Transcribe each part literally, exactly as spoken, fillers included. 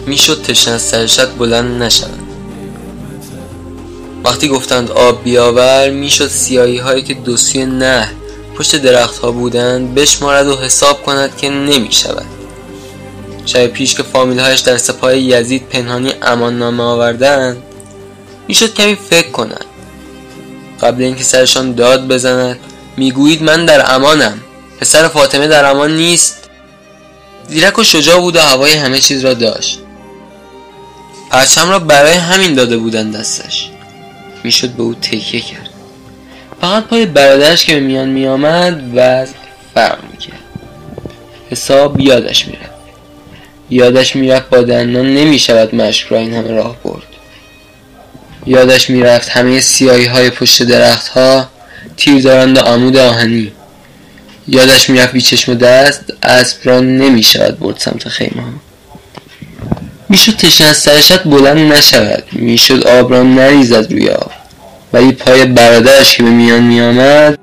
میشد تشنه از سرشت بلند نشود. وقتی گفتند آب بیاور، میشد سیاهی هایی که دو سوی نهر پشت درخت ها بودند بشمارد و حساب کند که نمی شود. شب پیش که فامیل هایش در سپاه یزید پنهانی امان نامه آوردند، میشد کمی فکر کند. قبل اینکه سرشان داد بزند میگویید من در امانم، پسر فاطمه در امان نیست. زیرک و شجاع بود و هوای همه چیز را داشت. پرچم را برای همین داده بودند دستش. میشد به او تکیه کرد. فقط پای برادرش که به میان میآمد وضع فرق میکرد. حساب یادش میرفت. یادش میرفت با دندان نمیشود مشک را این همه راه برد. یادش میرفت همه سیاهی های پشت درخت ها تیر دارند و عمود آهنی. یادش میرفت بی چشم و دست اسب را نمیشود برد سمت خیمه ها. میشد تشنه از سرشت بلند نشود، میشد آب را نریزد روی آب، ولی پای برادرش که به میان میآمد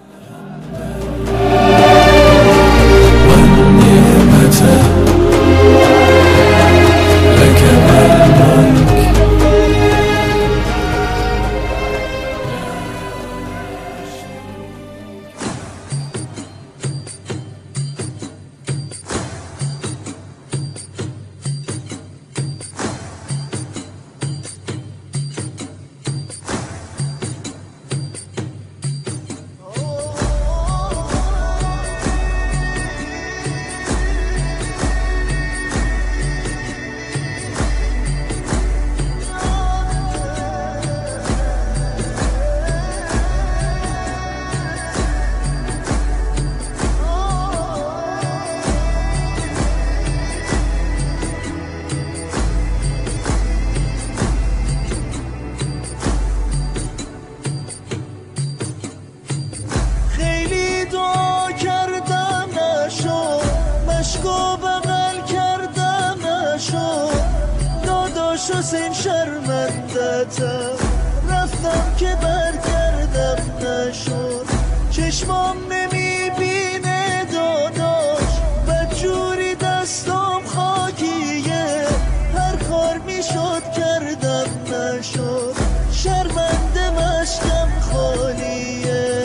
حسین شرمندتم، رفتم که برگردم نشد، چشمام نمیبینه داداش، بدجوری دستم خاکیه، هر کار میشد کردم نشد، شرمنده مشکم خالیه.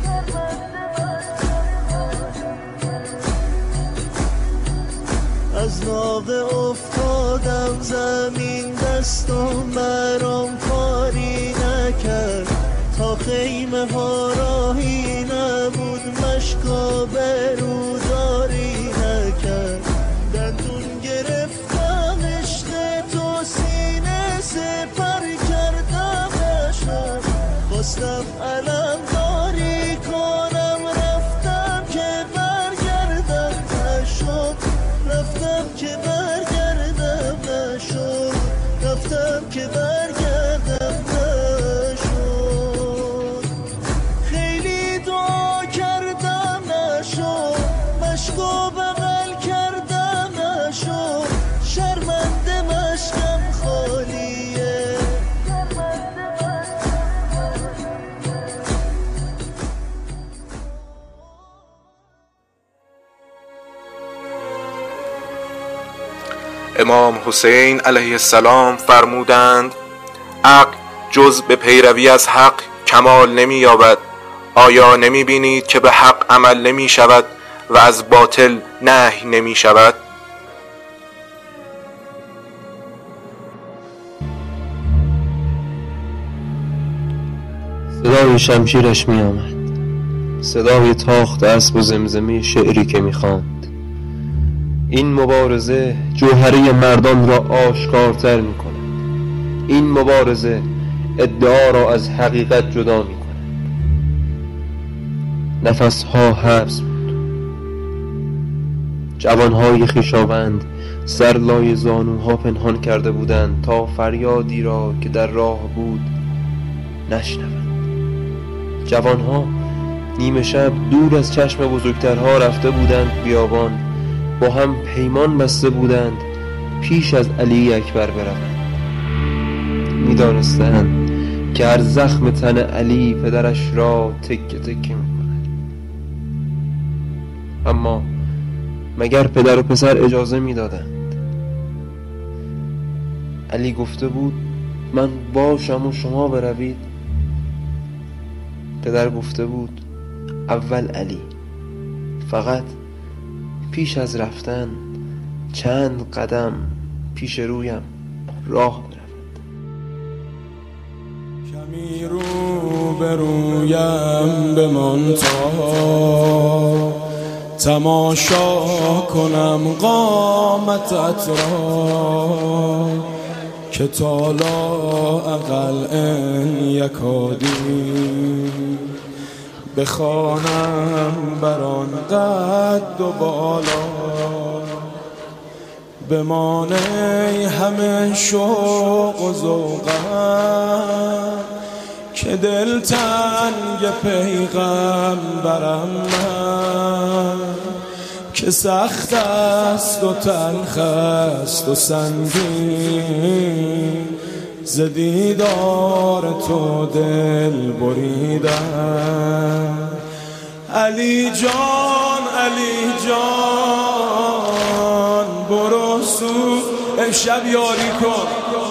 از ناقه افتادم زمین، دستم برام کاری نکرد، تا خیمه ها راهی نبود، مشکا بروداری نکرد، دندون گرفتم عشق تو سینه سپر کردم نشد، خواستم علم داری کنم، رفتم که برگردم نشد، رفتم که برگردم نشد، رفتم که برگردم نشد، خیلی دعا کردم نشد، مشکو بغل کردم نشد، شرمنده مشکم خالیه. امام حسین علیه السلام فرمودند عقل جز به پیروی از حق کمال نمی یابد. آیا نمی بینید که به حق عمل نمی شود و از باطل نهی نمی شود؟ صدای شمشیرش می آمد، صدای تاخت اسب و زمزمه شعری که می خواند. این مبارزه جوهره مردان را آشکارتر می کند. این مبارزه ادعا را از حقیقت جدا می کند. نفسها حبس بود. جوانهای خویشاوند سر لای زانوها پنهان کرده بودند تا فریادی را که در راه بود نشنوند. جوانها نیمه شب دور از چشم بزرگترها رفته بودند بیابان، با هم پیمان بسته بودند پیش از علی اکبر بروند. می دانستند که هر زخم تن علی پدرش را تکه تکه می کند. اما مگر پدر و پسر اجازه می دادند؟ علی گفته بود من باشم و شما بروید. پدر گفته بود اول علی، فقط پیش از رفتن چند قدم پیش رویم راه برود. کمی رو به رویم بمان تا تماشا کنم قامتت را، که تا لااقل ان یکادی بخوانم بر آن قد و بالا. بمانه همه شوق و ذوقم که دلتنگ پیغمبرم من، که سخت است و تلخ است و سنگین ز دیدار تو دل بریدم. علی جان علی جان برو سو امشب یاری کن.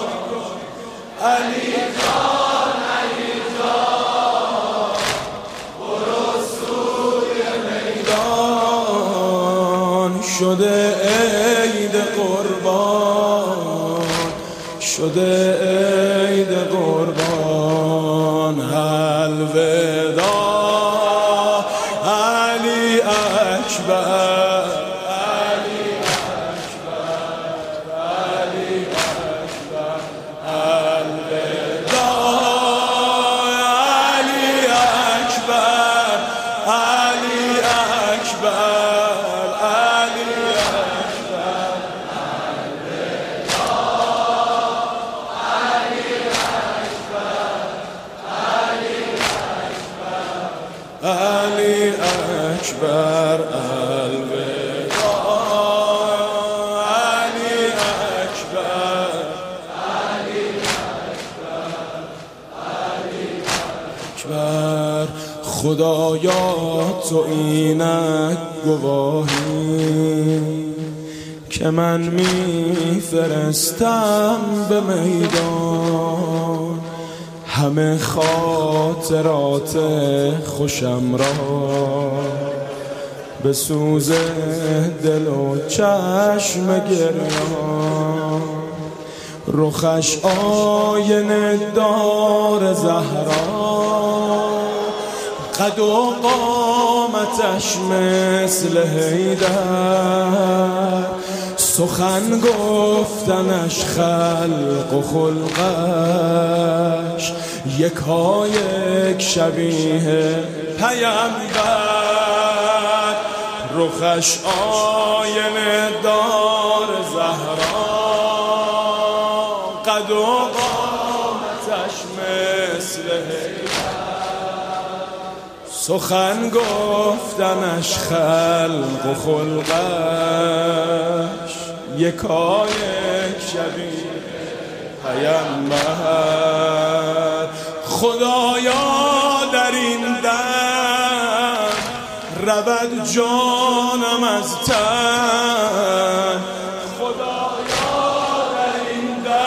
علی جان علی جان برو سوی میدان، شده عید قربان شده عید قربان. الوداع علی اکبر علی اکبر علی اکبر. الوداع علی اکبر علی اکبر علی اکبر. علی اکبر الوداع علی اکبر علی اکبر. خدایا تو اینک گواهی که من میفرستم به میدان همه خاطرات خوشم را، به سوز دل و چشم گریان. رخش آینه دار زهرا، قد و قامتش مثل حیدر. سخن گفتنش خلق و خلقش یکایک شبیه پیامبر. رخش آینه دار زهرا، قد و قامتش مثل سخن گفتنش خلق و خلقش یکایک شبیه پیامبر. خدایا در این دم رود جانم از تن. خدایا در این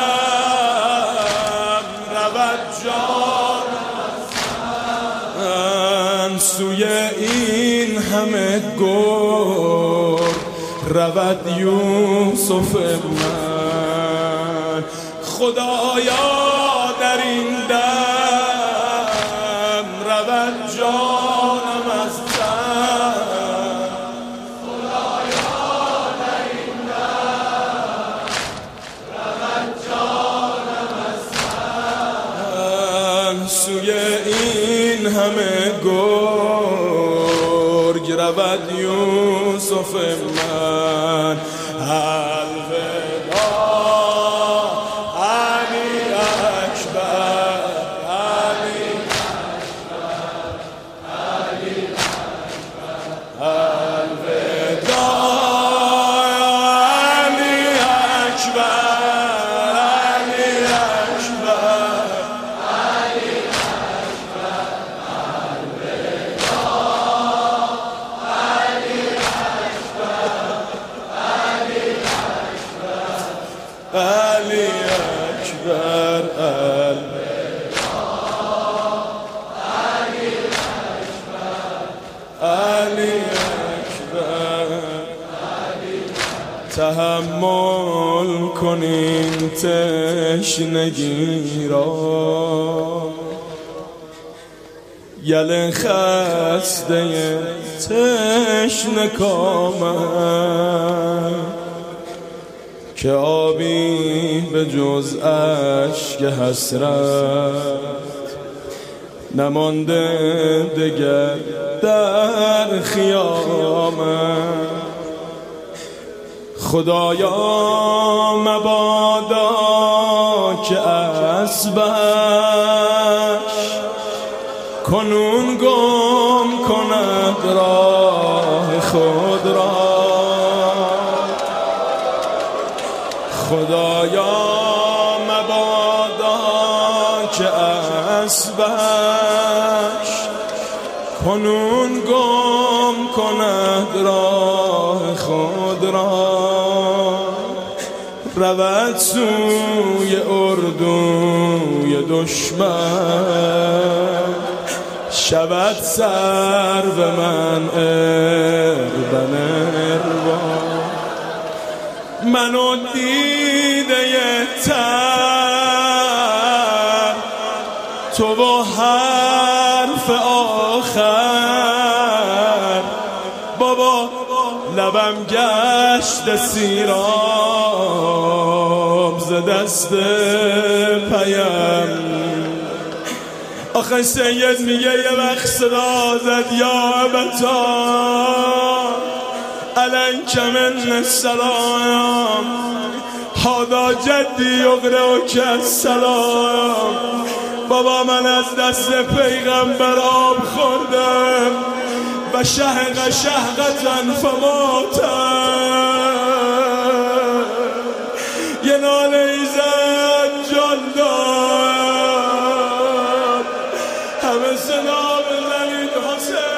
دم رود جانم از تن. سوی این همه گور رود یوسف من. خدایا در این دم رود جانم از تن. خدایا در این دم رود جانم از تن. سوی این همه گرگ رود یوسف من. الوداع علی اکبر علی اکبر علی اکبر. الوداع علی اکبر علی اکبر علی اکبر. الوداع علی اکبر علی اکبر. اکبر علی اکبر تحمل کنین تشنگی را یل خسته تشنه کامم که آبی به جز اشک حسرت نمانده دگر در خیامم خدایا مبادا که اسبش کنون گم کند راه خود را خدایا مبادا که اسبش کنون گم کند راه خود را رود سوی اردوی دشمن شود سر به من اربن اربا منو دیده تر تو و حرف آخر بابا لبم گشت سیراب ز دست پیم آخه سید میگه یه وقت صدا زد یا ابتا علیک من السلام هادا جدی یقرئک السلام بابا من از دست پیغمبر آب خوردم و شهق شهقتن فماتم یه ناله ایزد جان داد همه سنا بزنید حسین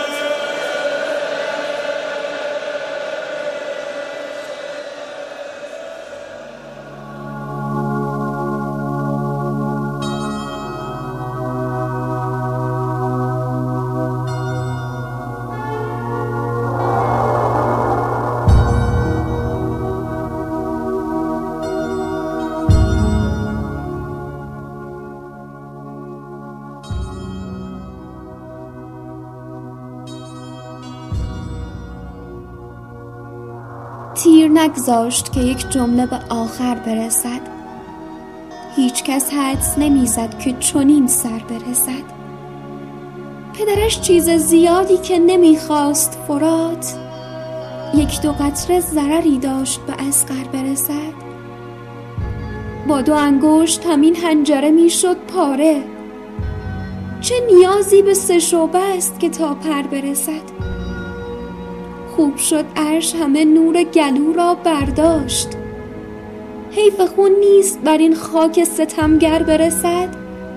تیر نگذاشت که یک جمله به آخر برسد. هیچ کس حدس نمیزد که چنین سر برسد. پدرش چیز زیادی که نمیخواست فرات یک دو قطره ضرری داشت به اصغر برسد. با دو انگشت همین حنجره میشد پاره. چه نیازی به سه شعبه است که تا پر برسد. خوب شد عرش همه نور گلو را برداشت. حیف خون نیست بر این خاک ستمگر برسد.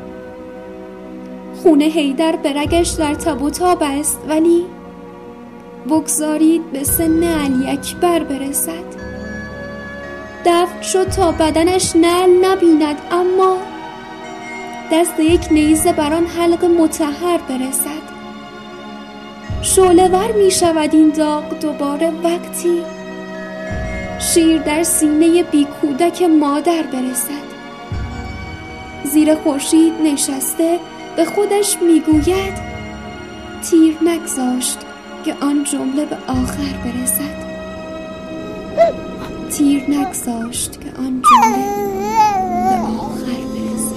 خون حیدر به رگش در تب و تاب است، ولی بگذارید به سن علی اکبر برسد. دفن شد تا بدنش نعل نبیند، اما دست یک نیزه بر آن حلق مطهر برسد. شعله ور می شود این داغ دوباره وقتی شیر در سینه بی کودک مادر برسد. زیر خورشید نشسته به خودش می گوید تیر نگذاشت که آن جمله به آخر برسد. تیر نگذاشت که آن جمله به آخر برسد.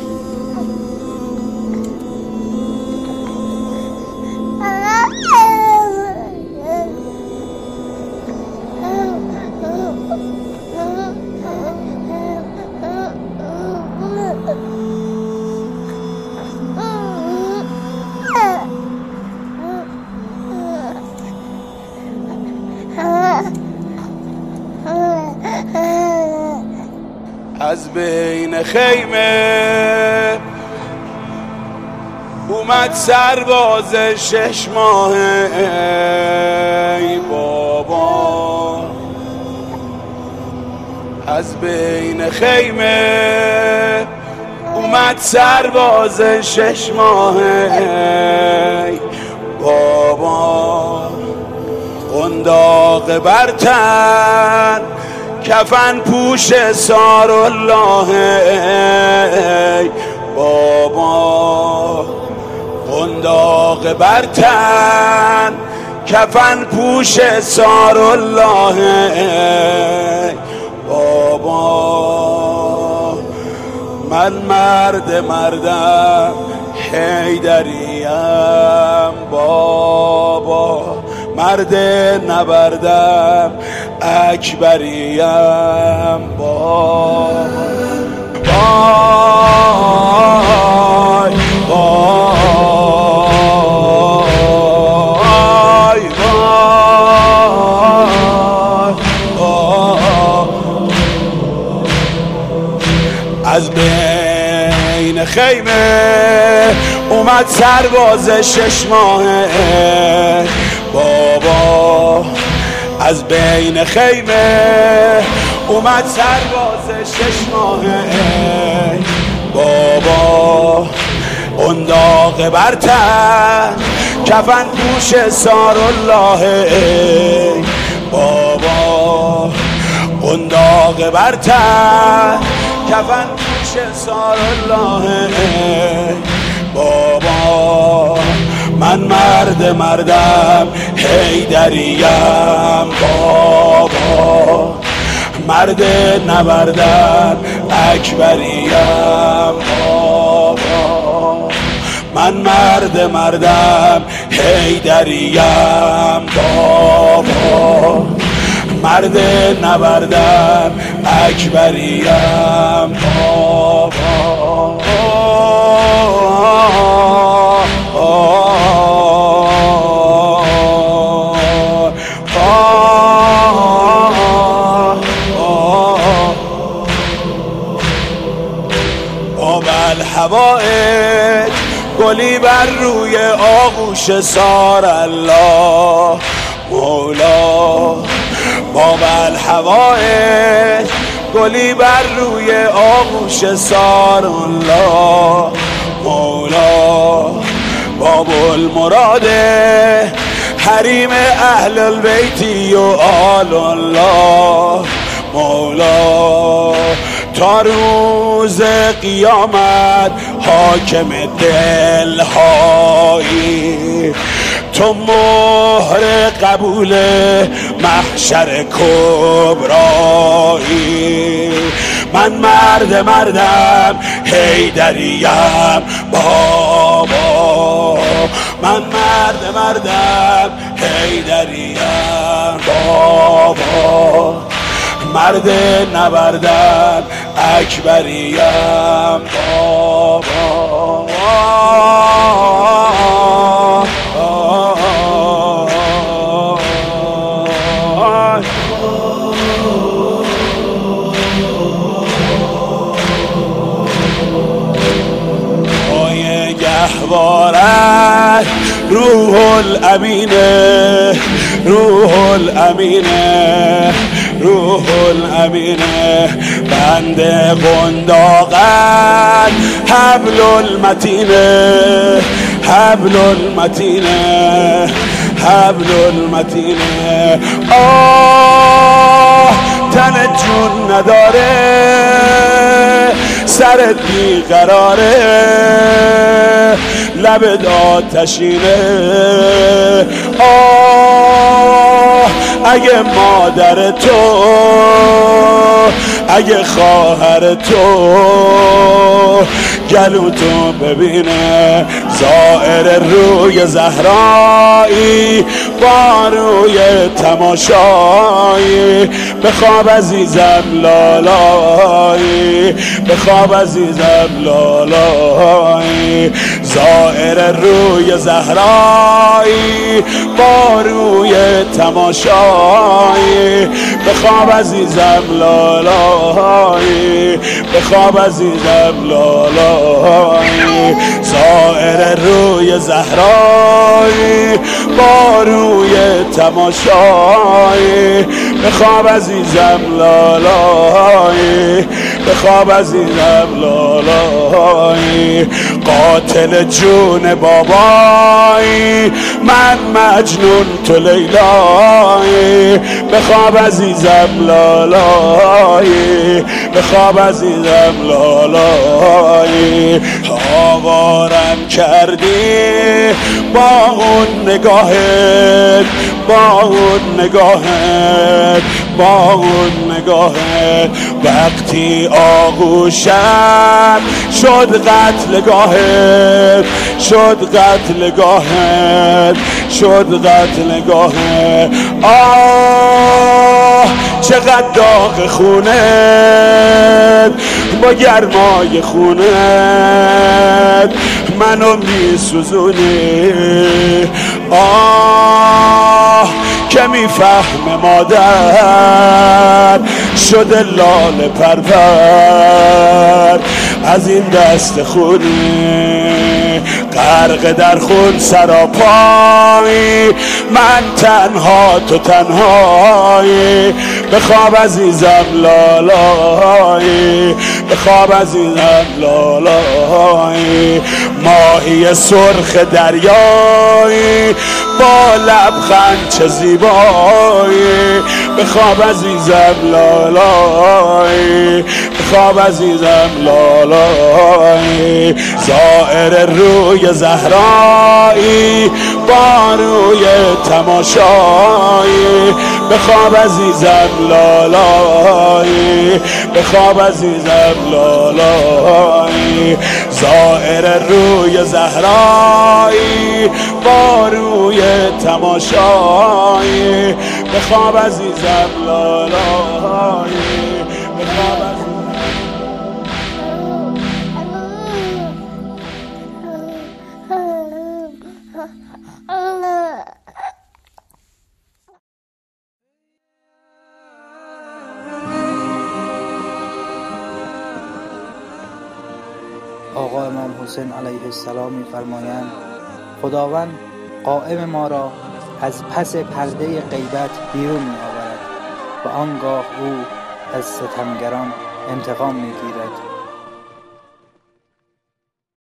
از بین خیمه اومد سرباز شش ماهه ای بابا. از بین خیمه اومد سرباز شش ماهه بابا قنداق برتن کفن پوش سارالله بابا قنداق برتن کفن پوش سارالله بابا من مرد مردم حیدریم بابا مرد نبردم اکبریم بابا وای وای وای از بین خیمه اومد سرباز شش ماهه بابا از بین خیمه اومد سرباز شش ماهه بابا قنداق برتن کفن پوش سارالله بابا قنداق برتن کفن پوش سارالله بابا من مرد مردم حیدریم بابا مرد نبردم اکبریم بابا من مرد مردم حیدریم بابا مرد نبردم اکبریم بابا هوایت گلی بر روی آغوش سار الله مولا باب الهوایت گلی بر روی آغوش سار الله مولا باب المراد حریم اهل البیتی و آل الله مولا تا روز قیامت حاکم دلهایی تو مهر قبول محشر کبرایی من مرد مردم حیدریم بابا من مرد مردم حیدریم بابا مرد نبردم اکبریم بابا پای گهوارت روح الامینه روح الامینه روح الامینه بنده قنداقت حبل المتینه حبل المتینه حبل المتینه آه تن جون نداره سرت بیقراره لبت آتشینه آه اگه مادر تو اگه خواهر تو گلو تو ببینه زائر روی زهرایی با روی تماشایی بخواب عزیزم لالایی بخواب عزیزم لالایی زائر روی زهرایی با روی تماشایی بخواب عزیزم لالایی بخواب عزیزم لالایی زائر روی زهرایی با روی تماشایی بخواب عزیزم لالایی بخواب عزیزم لالایی لالایی، قاتل جون بابایی، من مجنون تو لیلایی، بخواب عزیزم لالایی، بخواب عزیزم لالایی. آوارم کردی با اون نگاهت، با اون نگاهت، با اون نگاهت، وقتی آغوشم شد قتلگاهت، شد قتلگاهت، شد قتلگاهت. آه چقدر داغ خونت، با گرمای خونت منو میسوزونی. آه که میفهم مادر شده لاله پرور از این دست خونی، غرق در خون سراپایی، من تنها تو تنهایی، بخواب عزیزم لالایی، بخواب عزیزم لالایی. ماهی سرخ دریایی با لبخند چه زیبایی، بخواب عزیزم لالایی، بخواب عزیزم لالایی. زائر روی زهرایی با روی تماشایی، بخواب عزیزم لالایی، بخواب عزیزم لالایی. زائر روی زهرایی با روی تماشایی، بخواب عزیزم لالایی، بخواب عزیزم. آقا امام حسین علیه السلام می‌فرمایند خداوند قائم ما را از پس پرده غیبت بیرون می‌آورد و آنگاه او از ستمگران انتقام می‌گیرد.